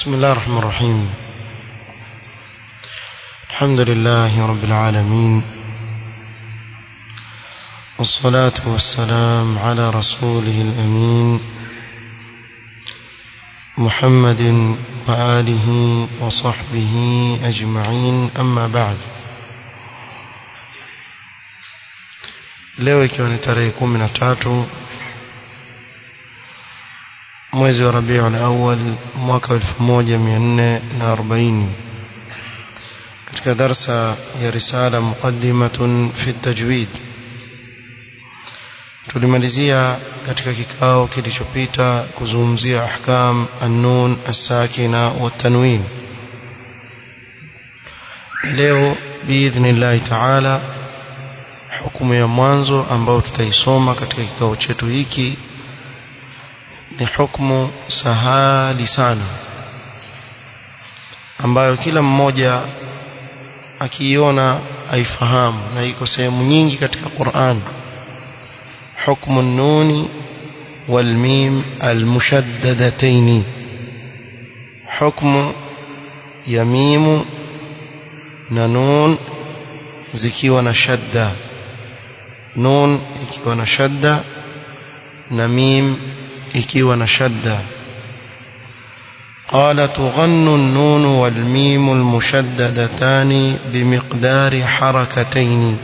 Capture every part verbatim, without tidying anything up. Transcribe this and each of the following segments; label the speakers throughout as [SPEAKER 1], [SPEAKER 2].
[SPEAKER 1] بسم الله الرحمن الرحيم. الحمد لله رب العالمين، والصلاة والسلام على رسوله الأمين محمد وآله وصحبه أجمعين، أما بعد. leo ikiwa ni tarehe kumi na tatu mwezi wa Rabiul Awwal mwaka elfu moja mia nne na arobaini, katika darsa ya risala muqaddimatun fi tajwid, tulimalizia katika kikao kilichopita kuzungumzia ahkam an-nun as-sakina wa tanwin. Leo biidhnillahi ta'ala, hukumu ya mwanzo ambao tutaisoma katika kikao chetu hiki ni hukumu sahali sana, ambayo kila mmoja akiiona aifahamu, na iko sehemu nyingi katika Qur'an. Hukmu an-nun wal mim al-mushaddadatayn, hukmu ya mim na nun zikiwa na shadda, nun ikiwa na shadda na mim ikiwa na shadda. قال تغن النون والميم المشددتان بمقدار حركتين.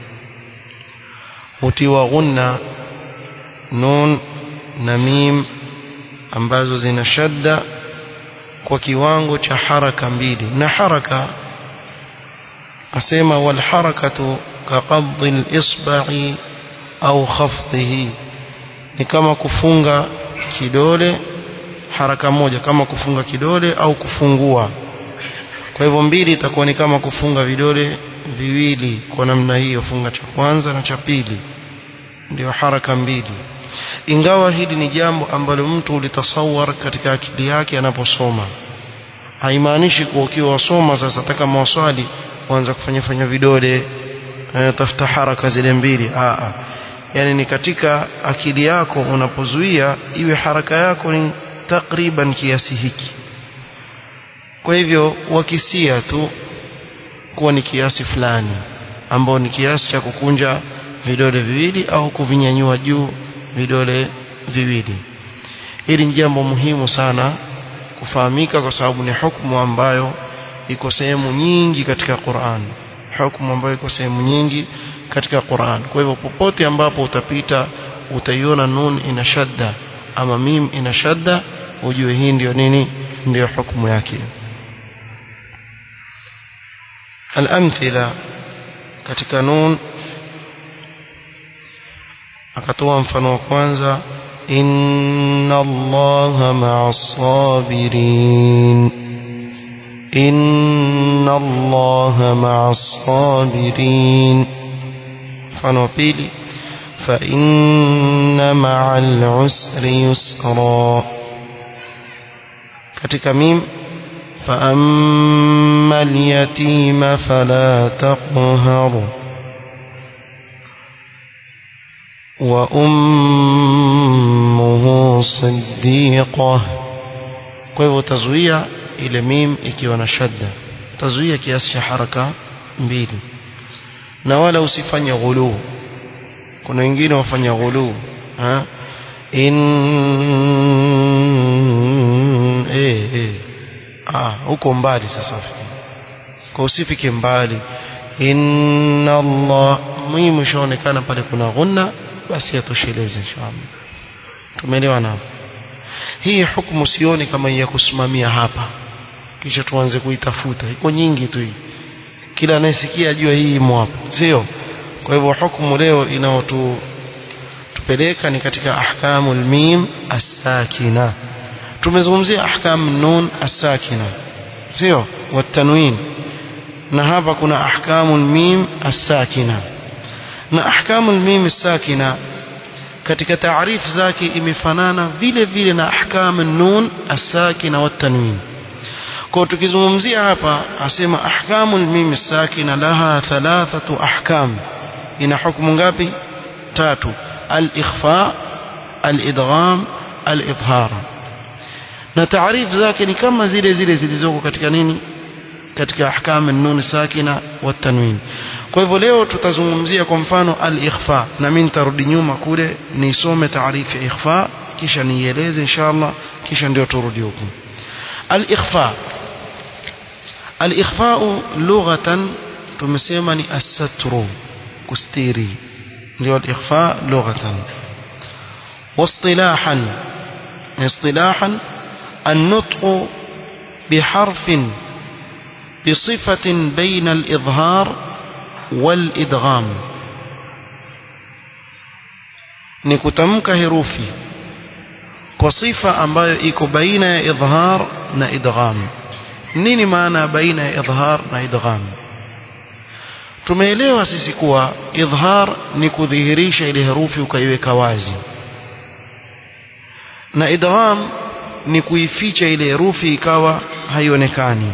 [SPEAKER 1] utiwa nun na mim ambazo zina shadda kwa kiwango cha haraka mbili. Na haraka asema wal harakatu ka qabdhi al isba'i au khafdhihi, ni kama kufunga kidole, haraka moja kama kufunga kidole au kufungua. Kwa hivyo mbili itakuwa ni kama kufunga vidole viwili kwa namna hiyo, funga cha kwanza na cha pili, ndio haraka mbili. Ingawa hili ni jambo ambalo mtu ulitasawar katika akili yake anaposoma, haimaanishi kuwa ukiwa wasoma sasa taka maswali kuanza kufanya fanya vidole tafuta haraka zile mbili. Aa, yani ni katika akili yako unapozuia iwe haraka yako ni takriban kiasi hiki. Kwa hivyo wakisia tu kuwa ni kiasi fulani ambao ni kiasi cha kukunja vidole viwili au kuvinyanyua juu vidole viwili. Hili ni jambo muhimu sana kufahamika, kwa sababu ni hukumu ambayo iko sehemu nyingi katika Qur'an, hukumu ambayo iko sehemu nyingi katika Qur'an. Kwa hivyo popote ambapo utapita utaiona nun ina shadda ama mim ina shadda, ujue hii ndio nini, ndio hukumu yake. Al-amthila katika nun, akatoa mfano wa kwanza, inna Allaha ma'as sabirin, inna Allaha ma'as sabirin. Mfano wa pili, fa inna ma'al usri yusra. katika mim, fa amma al-yatima fala taqhar wa ummuhu siddiqah. Kwa hivyo tazuia ile mim ikiwa na shadda, tazuia kiasi cha haraka mbili, na wala usifanye ghulu. Kuna wengine wafanya ghulu, ha in eh eh ah huko mbali sasa, kwa usifike mbali. Inna Allah, muhimu shaonekana pale kuna ghunna, basi yatosheleze inshallah. Tumeelewana hapo? Hii hukumu sioni kama ya kusimamia hapa kisha tuanze kuitafuta, iko nyingi tu hii, kila anayesikia ajue hii imo hapa, sio? Kwa hivyo hukumu leo inaotu tupeleka ni katika ahkamul mim as-sakina. Tumezungumzia ahkam nun as-sakina, sio? Wa tanwin, na hapa kuna ahkamul mim as-sakina. Na ahkamul mim as-sakina katika taarifu zake imefanana vile vile na ahkamun nun as-sakina wa tanwin. Kwa tukizungumzia hapa asema ahkamul mim as-sakina laha thalathatu ahkam, ina hukumu ngapi? Tatu: al-ikhfa, al-idgham, al-idhar. na taarifu zake ni kama zile zile zilizoko katika nini katika ahkam an-nun sakina wa tanwin. Kwa hivyo leo tutazungumzia kwa mfano al-ikhfa, na mimi nitarudi nyuma kule nisome taarifu ya ikhfa kisha nieleze inshallah, kisha ndio turudi huko. Al-ikhfa, al-ikhfa lughatan tumesema ni as-satru, kustiri, ndio al-ikhfa lughatan. واصطلاحا اصطلاحا النطق بحرف بصفة بين الإظهار والإدغام، نكتمك هروفي وصفة ambayo iko baina ya idhhar na idgham. Nini maana baina ya idhhar na idgham? Tumeelewa sisi kuwa idhhar ni kudhihirisha ile herufi ukaiweka wazi, na idgham ni kuificha ile herufi ikawa haionekani.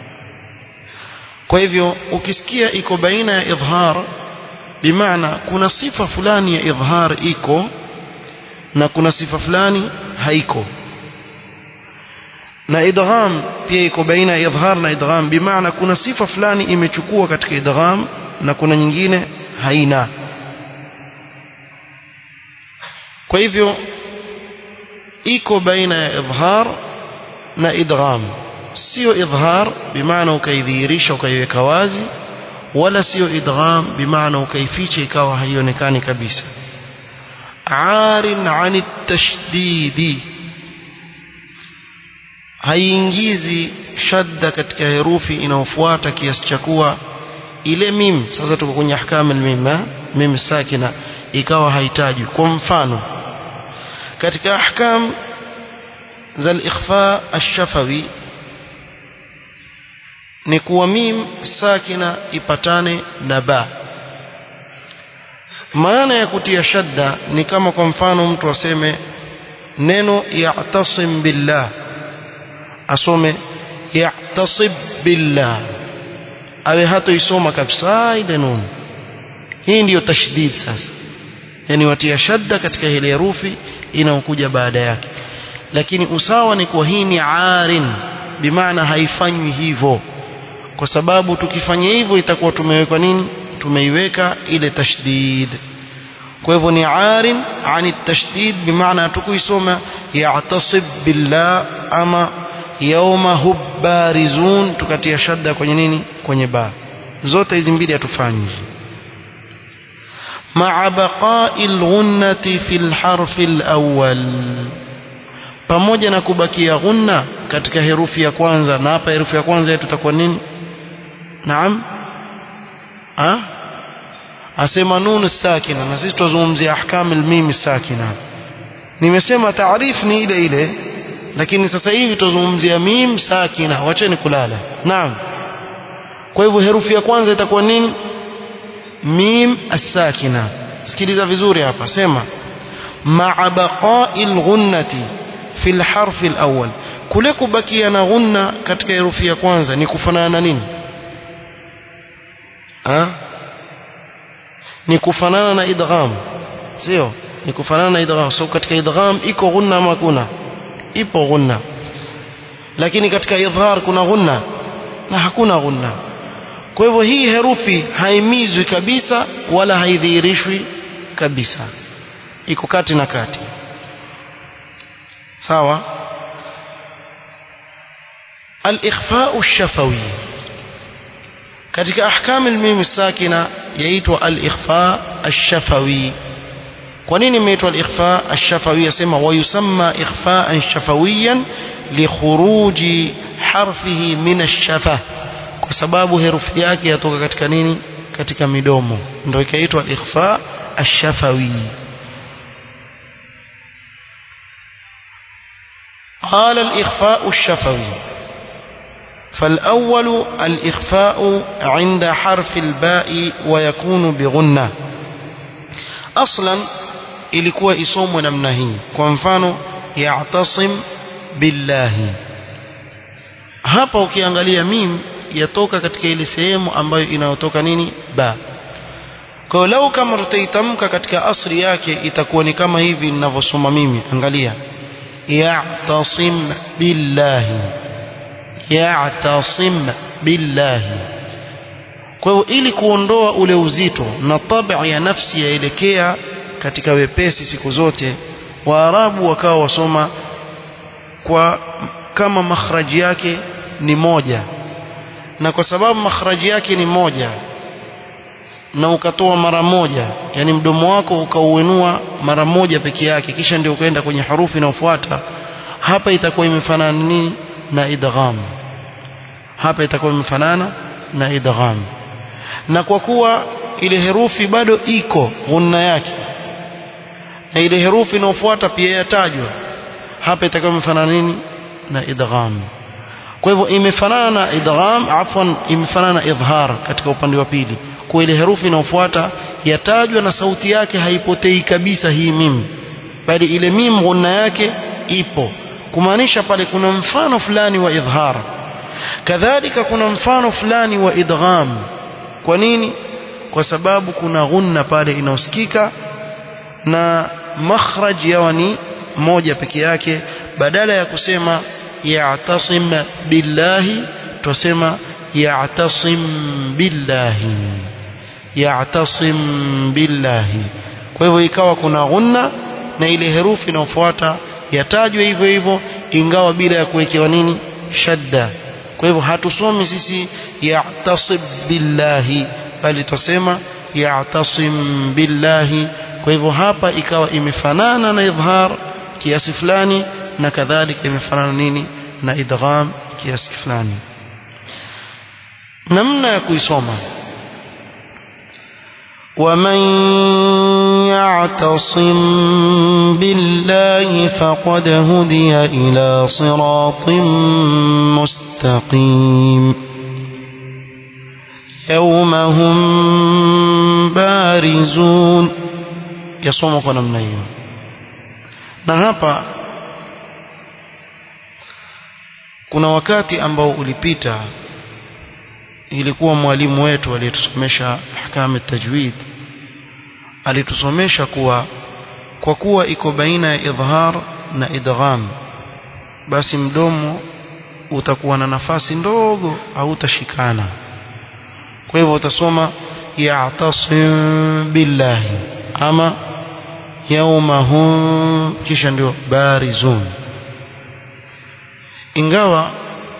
[SPEAKER 1] Kwa hivyo ukisikia iko baina ya idhhar, bimaana kuna sifa fulani ya idhhar iko na kuna sifa fulani haiko. Na idgham pia iko baina ya idhhar na idgham, bimaana kuna sifa fulani imechukua katika idgham na kuna nyingine haina. Kwa hivyo iko baina ya idhhar na idgham, sio idhhar bimaana ukaidhihirisha ukaiweka wazi, wala sio idgham bimaana ukaificha ikawa haionekani kabisa. Arin anit tashdidi, haiingizi shadda katika herufi inayofuata kiasi cha kuwa ile mim, sasa tuko kwenye ahkam al-mim, mim sakina ikawa haitaji. Kwa mfano katika ahkam za al-ikhfa ash-shafawi ni kuwa mim sakina ipatane na ba. Maana ya kutia shadda ni kama kwa mfano mtu aseme neno ya'tasim billah, asome ya'tasib billah, awe hato isoma kabisa ile nun. Hii ndiyo tashdid sasa, yani watia shadda katika ile herufi inayokuja baada yake. Lakini usawa ni kwa hii ni arin, bimaana haifanywi hivyo, kwa sababu tukifanya hivyo itakuwa tumeweka nini, tumeiweka ile tashdid. Kwa hivyo ni arin ani tashdid, bimaana tukuisoma ya'tasib billah ama yawma hubbarizun tukatia shadda kwenye nini, kwenye ba. Zote hizi mbili hatufanyi. ma'a baqa'il ghunnati fil harfi al-awwal, pamoja na kubakia ghunna katika herufi ya kwanza. Na hapa herufi ya kwanza yetu itakuwa nini? Naam, ah asema nun sakina, na sisi tuzungumzia ahkam al-mim sakina. Nimesema taarifu ni ile ile, lakini sasa hivi tuzungumzia mim sakina, wacheni kulala. Naam, kwa hivyo herufi ya kwanza itakuwa nini? Mim as-sakina. Sikiliza vizuri hapa, sema ma'a baqa'il ghunnati fil harfi al-awwal, kule kubakia na ghunna katika herufi ya kwanza ni kufanana na nini? Ah, ni kufanana na idgham, sio? Ni kufanana na idgham. So katika idgham iko ghunna ama kuna? Ipo ghunna. Lakini katika idhhar kuna ghunna na hakuna ghunna. Kwa hivyo hii herufi haimizwi kabisa wala haidhihirishwi kabisa, iko kati na kati. Sawa? Al-ikhfa ash-shafawi katika ahkam al-mim sakina yaitwa al-ikhfa ash-shafawi. Kwa nini imeitwa al-ikhfa ash-shafawi? Yasema wa yusamma ikhfa'an shafawiyan li khuruji harfihi min ash-shafa, kwa sababu herufi yake yatoka katika nini, katika midomo, ndio ikaitwa al-ikhfa ash-shafawi. قال الإخفاء الشفوي فالأول الإخفاء عند حرف الباء ويكون بغنة. أصلا ilikuwa isomwe namna hii, kwa mfano ya'tasim billahi. Hapa ukiangalia mim yatoka katika ile sehemu ambayo inayotoka nini, ba. Kwa hiyo lau kama tutaitamka katika asri yake itakuwa ni kama hivi ninavyosoma mimi. Angalia ya'tasim billahi ya'tasim billahi. Kwa hiyo ili kuondoa ule uzito na tabia ya nafsi yaelekea katika wepesi siku zote, Waarabu wakawa wasoma kwa kama makhraji yake ni moja, na kwa sababu makhraji yake ni moja na ukatoa mara moja, yani mdomo wako ukauenua mara moja peke yake, kisha ndio ukaenda kwenye harufi inayofuata, hapa itakuwa imefanana nini na idgham. Hapa itakuwa imefanana na idgham, na kwa kuwa ile herufi bado iko ghunna yake na ile herufi inayofuata pia yatajwa, hapa itakuwa imefanana nini na idgham. Kwa hivyo imefanana na idgham, afwan, imefanana na idhhar katika upande wa pili, kwa ile herufi inayofuata yatajwa na sauti yake haipotei kabisa hii mim, bali ile mim ghunna yake ipo, kumaanisha pale kuna mfano fulani wa idhhar. Kadhalika kuna mfano fulani wa idgham. Kwa nini? Kwa sababu kuna ghunna pale inaosikika na makhraj yawa ni moja peke yake, badala ya kusema ya'tasim billahi tusema ya'tasim billahi ya'tasim billahi. Kwa hivyo ikawa kuna ghunna na ile herufi inayofuata yatajwe hivyo hivyo, ingawa bila ya kuwekewa nini shadda. Kwa hivyo hatusomi sisi ya'tasib billahi, bali tusema ya'tasim billahi. Kwa hivyo hapa ikawa imefanana na idhhar kiasi fulani, na kadhalika imefanana nini na idgham kiasi fulani. Namna ya kuisoma: ومن يعتصم بالله فقد هدي إلى صراط مستقيم يوم هم بارزون. يصوم kwa namna hiyo. Na hapa kuna wakati ambao ulipita, ilikuwa mwalimu wetu aliyetusomesha ahkam at-tajwid alitusomesha kuwa kwa kuwa iko baina ya idhhar na idgham, basi mdomo utakuwa na nafasi ndogo au utashikana. Kwa hivyo utasoma ya'tasim billahi ama yawmahum, kisha ndio barizun. Ingawa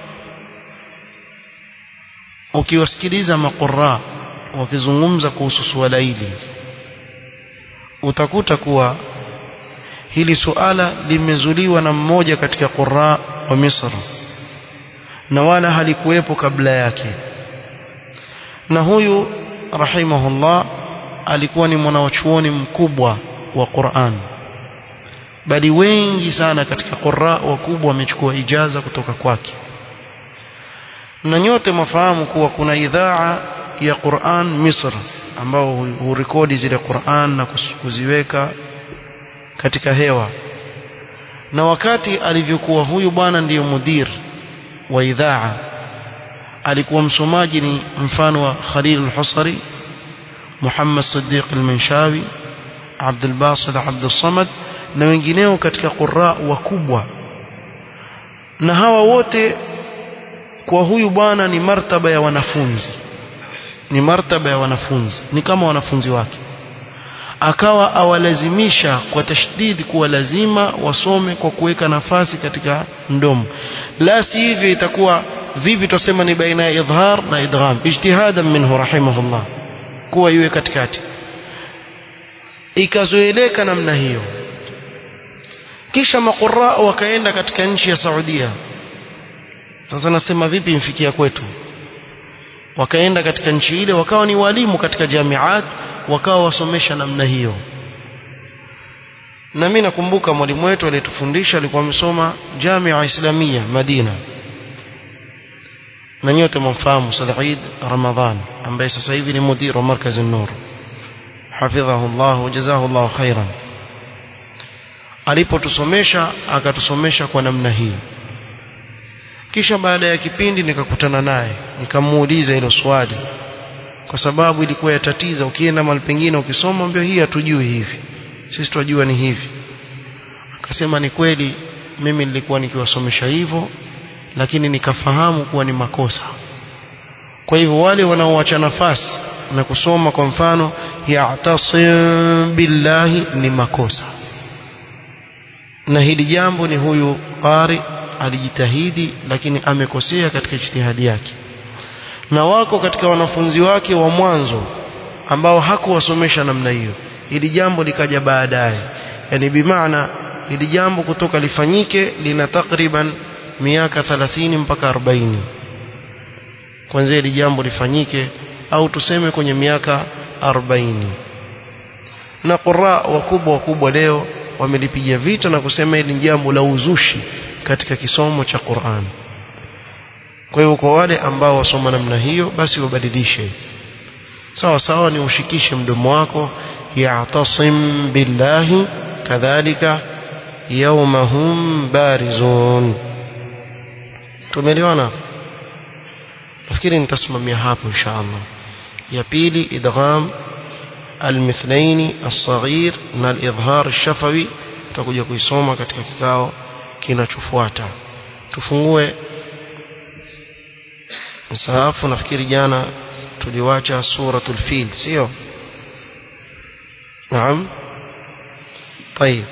[SPEAKER 1] ukiwasikiliza maqurra wakizungumza kuhusu swala hili, utakuta kuwa hili suala limezuliwa na mmoja katika qurra wa Misri na wala halikuwepo kabla yake. Na huyu rahimahullah alikuwa ni mwanachuoni mkubwa wa Qur'an, bali wengi sana katika qurra wakubwa wamechukua ijaza kutoka kwake. Na nyote mafahamu kuwa kuna idhaa ya Qur'an Misri ambao hurekodi zile Qur'an na kuziweka katika hewa. Na wakati alivyokuwa huyu bwana ndiyo mudir wa idhaa, alikuwa msomaji ni mfano wa Khalil al-Husari, Muhammad Siddiq al-Manshawi, Abdul Basit Abdul Samad na wengineo katika qurra wakubwa. Na hawa wote kwa huyu bwana ni martaba ya wanafunzi, ni martaba ya wanafunzi, ni kama wanafunzi wake. Akawa awalazimisha kwa tashdid kuwa lazima wasome kwa kuweka nafasi katika mdomo, la si hivyo itakuwa vipi tusema ni baina ya idhhar na idgham. Ijtihadan minhu rahimahullah kuwa iwe katikati, ikazoeleka namna hiyo. Kisha maqurra wakaenda katika nchi ya Saudia. Sasa nasema vipi imfikia kwetu? Wakaenda katika nchi ile, wakawa ni walimu katika jamiat, wakawa wasomesha namna hiyo. Na mimi nakumbuka mwalimu wetu aliyetufundisha alikuwa amesoma Jamia Islamia Madina, na nyote mfahamu Said Ramadhan ambaye sasa hivi ni mudir wa Markaz an-Nur, hafidhahu Allah wa jazahu Allah khairan. Alipotusomesha akatusomesha kwa namna hii. Kisha baada ya kipindi nikakutana naye, nikamuuliza hilo swali, kwa sababu ilikuwa yatatiza. Ukienda mahali pengine ukisoma mbio hii hatujui hivi, sisi tunajua ni hivi. Akasema ni kweli mimi nilikuwa nikiwasomesha hivyo lakini nikafahamu kuwa ni makosa. Kwa hivyo wale wanaoacha nafasi na kusoma kwa mfano ya'tasim billahi ni makosa, na hili jambo ni huyu qari alijitahidi lakini amekosea katika ijtihadi yake. Na wako katika wanafunzi wake wa mwanzo ambao hakuwasomesha namna hiyo, hili jambo likaja baadaye. Yani bimaana hili jambo kutoka lifanyike lina takriban miaka thelathini mpaka arobaini kwanza hili jambo lifanyike, au tuseme kwenye miaka arobaini. Na qurra wakubwa wakubwa leo wamelipigia vita na kusema hili jambo la uzushi katika kisomo cha Qur'an. Kwa hiyo kwa wale ambao wasoma namna hiyo basi wabadilishe. Sawa sawa ni ushikishe mdomo wako ya'tasim billahi kadhalika yawmahum barizun. Tumeelewana? nafikiri nitasimamia hapo inshallah. Ya pili idgham al-mithlaini as-saghir na al-idhhar ash-shafawi tutakuja kuisoma katika kikao kinachofuata. Tufungue msahafu. Nafikiri jana tuliwacha suratul fil, sio? Naam. طيب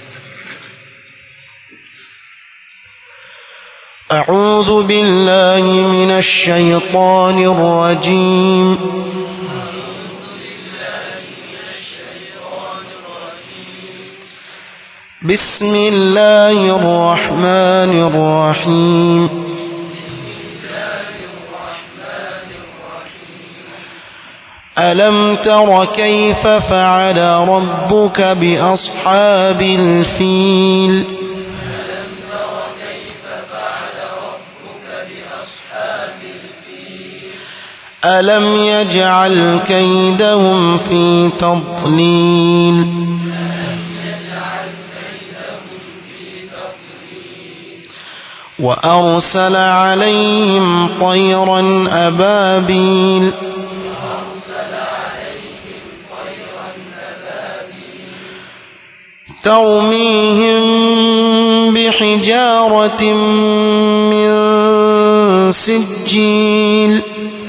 [SPEAKER 1] أعوذ بالله من الشيطان الرجيم. بسم الله الرحمن الرحيم. ألم تر كيف فعل ربك بأصحاب الفيل؟ ألم يجعل كيدهم في تضليل؟ وأرسل عليهم طيرا أبابيل ترميهم بحجارة من سجيل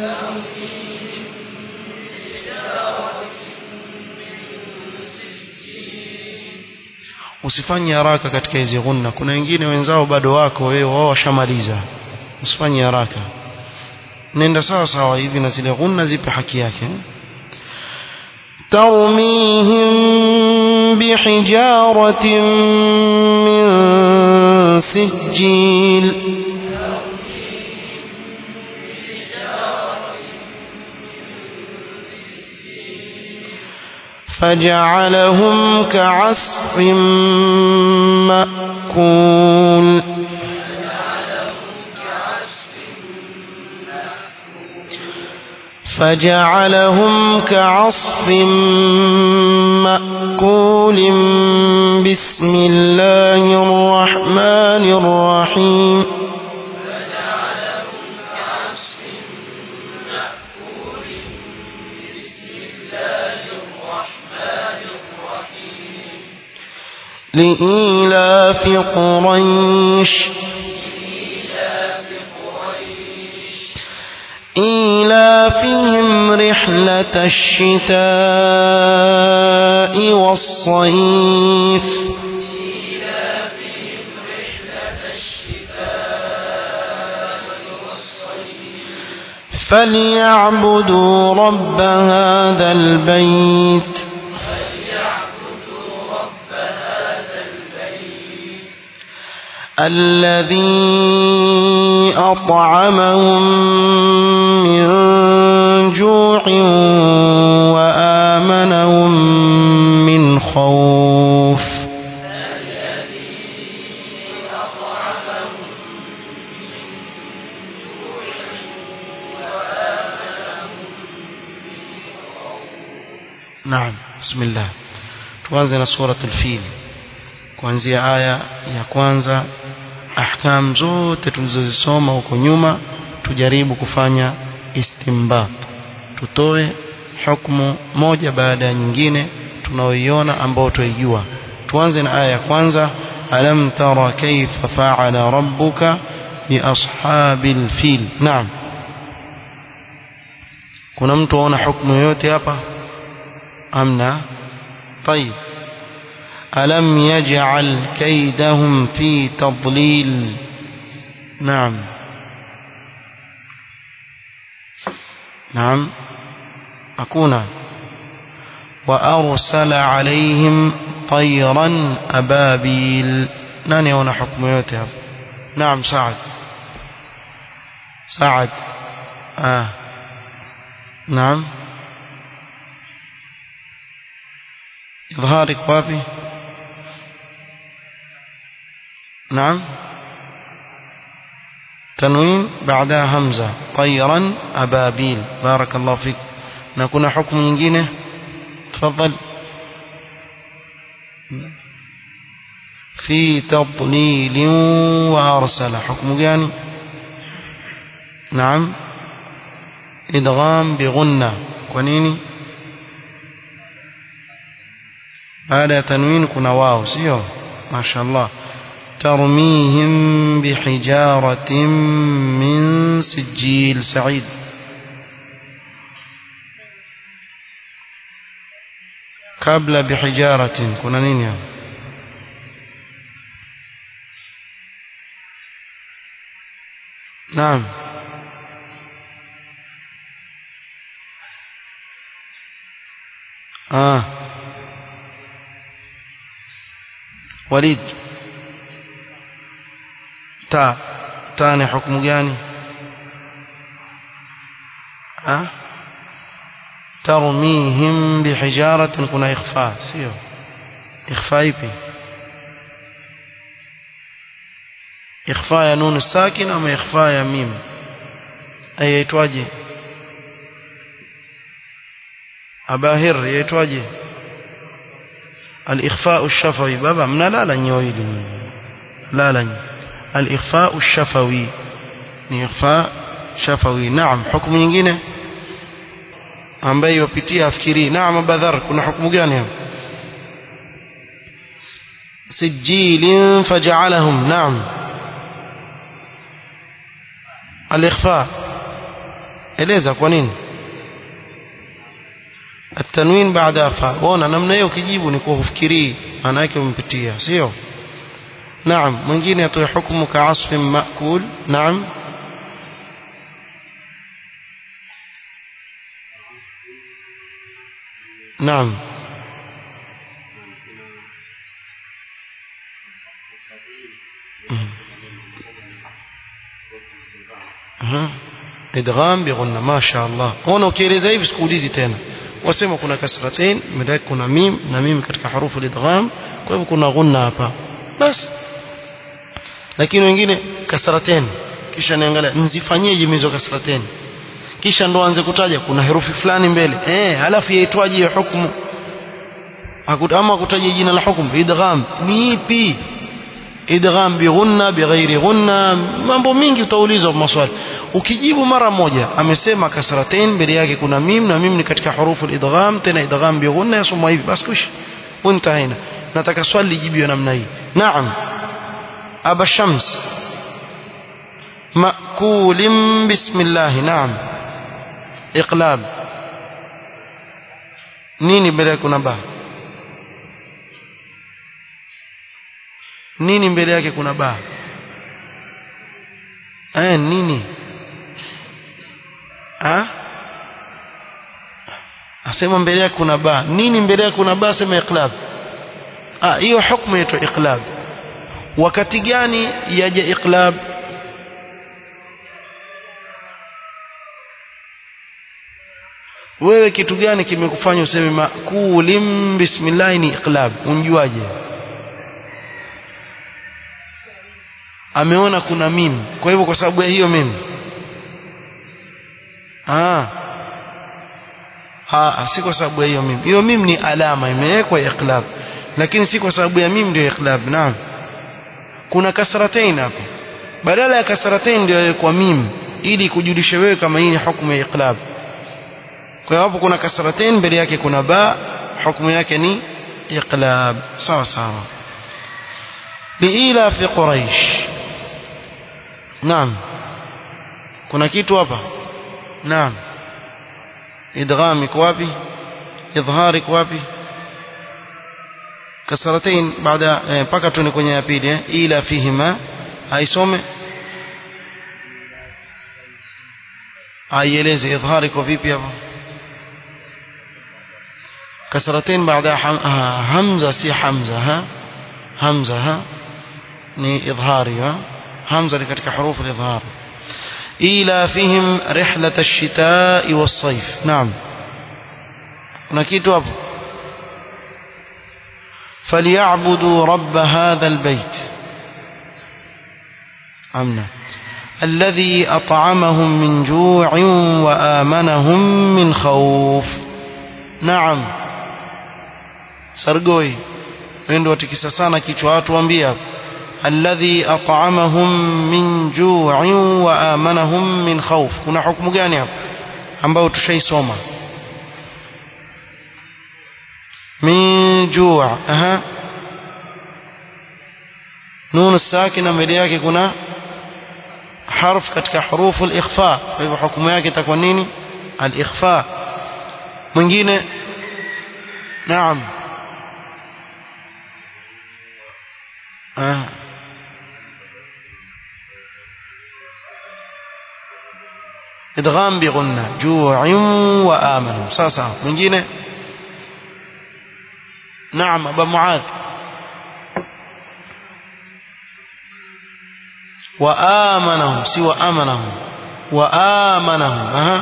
[SPEAKER 1] Usifanye haraka katika hizi ghunna. Kuna wengine wenzao bado wako, wewe wao washamaliza. Usifanye haraka, nenda sawa sawa hivi na zile ghunna zipe haki yake. Tarmihim bihijaratin min sijil فجعلهم كعصف مأكول فجعلهم كعصف مأكول بسم الله الرحمن الرحيم. لإيلاف قريش إيلافهم رحلة الشتاء والصيف فليعبدوا رب هذا البيت الذي أطعمهم من جوع وآمنهم من خوف. نعم. بسم الله. tuanze na suratul fil kuanzia aya ya kwanza. Ahkam zote tulizozisoma huko nyuma tujaribu kufanya istinbat, tutoe hukumu moja baada ya nyingine tunaoiona ambao tuijua. Tuanze na aya ya kwanza. ألم تر كيف فعل ربك بأصحاب الفيل. نعم. kuna mtu aona hukumu yote hapa amna? طيب ألم يجعل كيدهم في تضليل. نعم نعم أكون وأرسل عليهم طيرا أبابيل. ناني هنا حكم يوتها. نعم سعد سعد آه نعم إظهارك وابي. نعم تنوين بعدها همزة طيرا أبابيل. بارك الله فيك. نكون حكم ينجينه تفضل. في تضليل وأرسل حكم يعني. نعم إدغام بغنة كونيني هذا تنوين كنا واو سيو ما شاء الله. ترميهم بحجارة من سجيل. سعيد قبل بحجارة كنا نين. نعم آه وليد تا تاني حكم جاني آه ترميهم بحجارة كنا إخفاء سيو إخفاء يبي إخفاء يا نون الساكن أما إخفاء يا ميم أي يتواجه أباهر يتواجه الإخفاء الشفوي بابا من لا لن يويل لا لن الإخفاء الشفوي إخفاء شفوي. نعم حكم nyingine ambaye yopitia afikiri. naam badhar kuna hukumu gani hapo? sijilin faj'alahum. naam al-ikhfa eleza kwa nini التنوين بعد فاء. وانا namna hiyo ukijibu ni kwa kufikiri maana yake umpitia sio. نعم mwingine atoe hukumu ka asfin maakul. naam نعم idgham bighunna. ما شاء الله. ona ukieleza hivi sikuulizi tena wasema kuna kasratain madaki kuna mim na mim katika harufu al-idgham kwa hivyo kuna ghunna hapa bas. lakini wengine kasratain kisha niangalia nzifanyeje mizo kasratain kisha ndo anze kutaja kuna herufi fulani mbele eh halafu yaitwaje hiyo hukumu ama kutaja jina la hukumu idgham ni ipi idgham bighunna bighairi ghunna mambo mingi utaulizwa maswali ukijibu mara moja amesema kasratain mbele yake kuna mim na mim ni katika hurufu al-idgham tena idgham bighunna yasoma hivi basi kush untaina nataka swali lijibiwe namna hii. naam aba shams ma'kulim bismillah. naam iqlab nini mbele yake kuna ba nini mbele yake kuna ba eh nini ah asema mbele yake kuna ba nini mbele yake kuna ba sema iqlab. ah hiyo hukumu yetu iqlab. wakati gani yaje iqlab? wewe kitu gani kimekufanya useme makulim bismillah ni iqlab? unjuaje? ameona kuna mim kwa hivyo kwa sababu ya hiyo mim ah ah si kwa sababu ya hiyo mim. hiyo mim ni alama imewekwa iqlab lakini si kwa sababu ya mim ndio iqlab. naam kuna kasratain hapo badala ya kasratain ndio kwa mim ili kujulisha wewe kama hii ni hukumu ya iqlab. kwa hapo kuna kasratain mbele yake kuna ba hukumu yake ni iqlab sawa sawa. liila fi quraish. Naam, kuna kitu hapa. Naam, idgham iko wapi? idhhar iko wapi? kasratain baada mpaka tuni kwenye ya pili eh? ila fihima aisome aieleze idhhar iko vipi hapa. kasratain baada hamza si hamza ha hamza ha ni idhhari ha hamza ni katika hurufu al-idhhar. ila fihim rihlat ash-shita'i was-sayf. Naam, kuna kitu hapo. فليعبدوا رب هذا البيت أمنا الذي أطعمهم من جوع وآمنهم من خوف. نعم سرقوي ويندو تكسا sana kichwa watu waambia alladhi at'amahum min ju'in wa amanahum min khawf. kuna hukumu gani hapo ambao tushaisoma? min ju' aha nun sakina mbele yake kuna harf katika hurufu al-ikhfa, kwa hivyo hukumu yake itakuwa nini? al-ikhfa. mwingine naam ah idgham bi ghunna ju'in wa amanu. sasa mwingine نعم أبا معاذ. وآمنهم سوى آمنهم وآمنهم أها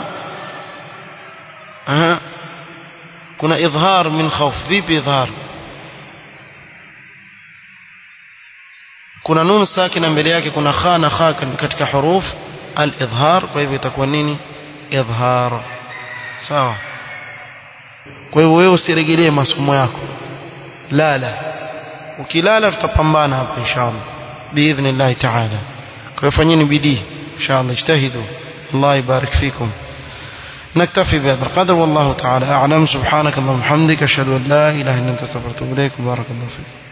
[SPEAKER 1] أها كنا إظهار من خوف. vipi إظهار؟ kuna nun sakina mbele yake, kuna kha na kha katika huruf al-idhhar, kwa hivyo itakuwa nini? idhhar. sawa. kwa hivyo wewe usiregelee masomo yako, lala. ukilala tutapambana hapa inshallah biidhnillah ta'ala. kwa hivyo fanyeni bidii inshallah, ijtahidu. Allah يبارك فيكم. نكتفي بهذا القدر والله تعالى أعلم. سبحانك اللهم وبحمدك أشهد أن لا إله إلا أنت أستغفرك وأتوب إليك. بارك الله فيك.